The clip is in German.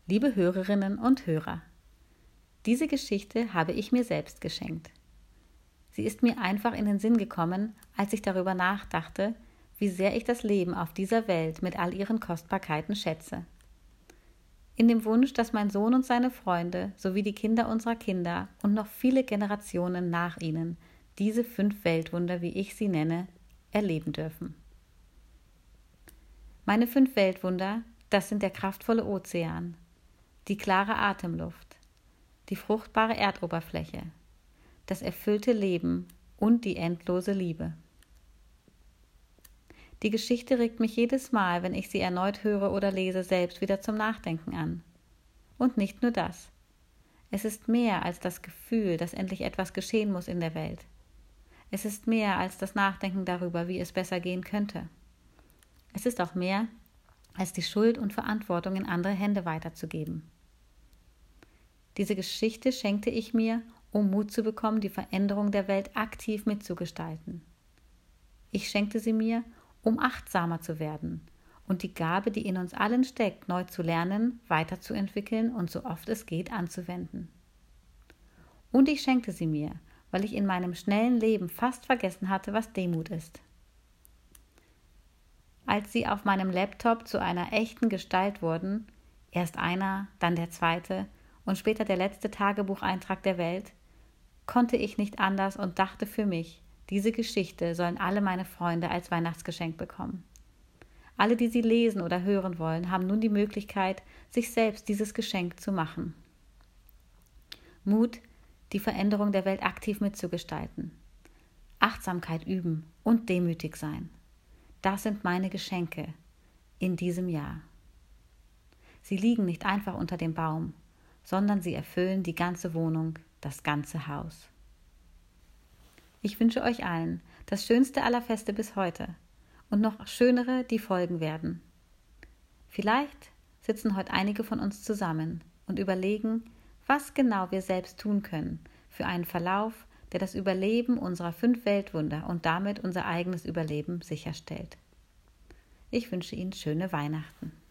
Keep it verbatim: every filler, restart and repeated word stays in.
Liebe Hörerinnen und Hörer, diese Geschichte habe ich mir selbst geschenkt. Sie ist mir einfach in den Sinn gekommen, als ich darüber nachdachte, wie sehr ich das Leben auf dieser Welt mit all ihren Kostbarkeiten schätze. In dem Wunsch, dass mein Sohn und seine Freunde sowie die Kinder unserer Kinder und noch viele Generationen nach ihnen diese fünf Weltwunder, wie ich sie nenne, erleben dürfen. Meine fünf Weltwunder, das sind der kraftvolle Ozean, die klare Atemluft, die fruchtbare Erdoberfläche, das erfüllte Leben und die endlose Liebe. Die Geschichte regt mich jedes Mal, wenn ich sie erneut höre oder lese, selbst wieder zum Nachdenken an. Und nicht nur das. Es ist mehr als das Gefühl, dass endlich etwas geschehen muss in der Welt. Es ist mehr als das Nachdenken darüber, wie es besser gehen könnte. Es ist auch mehr als die Schuld und Verantwortung in andere Hände weiterzugeben. Diese Geschichte schenkte ich mir, um Mut zu bekommen, die Veränderung der Welt aktiv mitzugestalten. Ich schenkte sie mir, um achtsamer zu werden und die Gabe, die in uns allen steckt, neu zu lernen, weiterzuentwickeln und so oft es geht anzuwenden. Und ich schenkte sie mir, weil ich in meinem schnellen Leben fast vergessen hatte, was Demut ist. Als sie auf meinem Laptop zu einer echten Gestalt wurden, erst einer, dann der zweite und später der letzte Tagebucheintrag der Welt, konnte ich nicht anders und dachte für mich, diese Geschichte sollen alle meine Freunde als Weihnachtsgeschenk bekommen. Alle, die sie lesen oder hören wollen, haben nun die Möglichkeit, sich selbst dieses Geschenk zu machen. Mut, die Veränderung der Welt aktiv mitzugestalten. Achtsamkeit üben und demütig sein. Das sind meine Geschenke in diesem Jahr. Sie liegen nicht einfach unter dem Baum, sondern sie erfüllen die ganze Wohnung, das ganze Haus. Ich wünsche euch allen das schönste aller Feste bis heute und noch schönere, die folgen werden. Vielleicht sitzen heute einige von uns zusammen und überlegen, was genau wir selbst tun können für einen Verlauf, der das Überleben unserer fünf Weltwunder und damit unser eigenes Überleben sicherstellt. Ich wünsche Ihnen schöne Weihnachten.